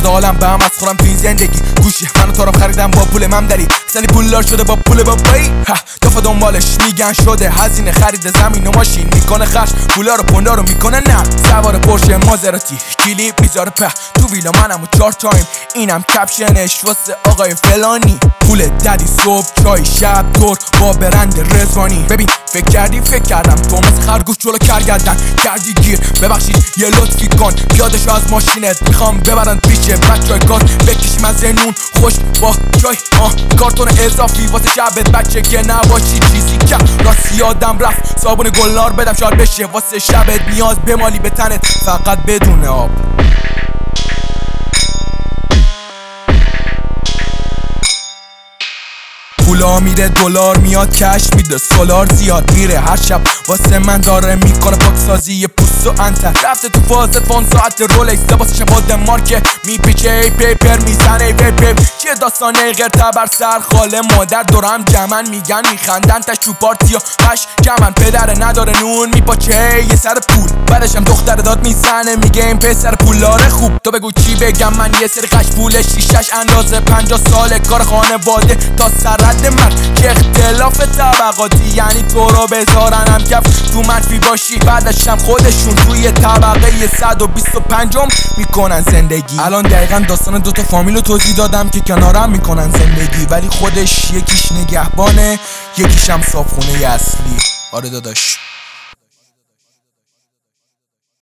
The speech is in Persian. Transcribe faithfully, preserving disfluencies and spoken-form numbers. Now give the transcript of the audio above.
کرده حالم به هم از خورم تو این زندگی. گوشی منو تارم خریدم با پول ممدری، سنی پولدار شده با پول بابایی. دفعه دنبالش میگن شده هزینه خرید زمین و ماشین، میکنه خرج پولا رو پوندا رو میکنه نه. سوار پورشه مازراتی کلیپ میذاره په تو ویلا منم و چهار تایم، اینم کپشنش واسه آقای فلانی. پول ددی صبح چای شب دور با برند رضوانی. ببین فکر کردی فکر کردم تو مثل خرگوش جلو کرگردن کردی گیر. ببخشید یه لطفی کن پیادشو از ماشینت میخوام ببرن پیش بچهای کار، بکشیم از نون خوش با چای آه کارتون اضافی واسه شبت بچه که نباشی چیزی که راستی یادم رفت صابون گلنار بدم شاید بشه واسه شبت نیاز بمالی به تنت فقط بدون آب. پولا میره دلار میاد کش میده سولار زیاد میره هر شب واسه من داره میکنه پاکسازی یه پوست و انتر. رفته تو فاز فون ساعت رولکس لباسش ماد مارکه میپیچه ای پیپر میزنه ای وی وی چیه داستانه غیر تبر سر خاله مادر دورم جمن میگن میخندن تش تو پارتیا هش کمن پدر نداره نون میپاچه یه سر پول بعدشم دختر داد میزنه میگه این پسر پولاره خوب. تو بگو چی بگم من یه سری قش پول شیشش اندازه پنجاه ساله کار خانواده تا سرد مرد که اختلاف طبقاتی یعنی تو رو بذارنم کف تو منفی باشی بعدشم خودشون توی طبقه صد و بیست و پنجم میکنن زندگی. الان دقیقا داستان دوتا فامیل رو توضیح دادم که کنارم میکنن زندگی ولی خودش یکیش نگهبانه یکیشم صابخونه اصلی. آره داداش.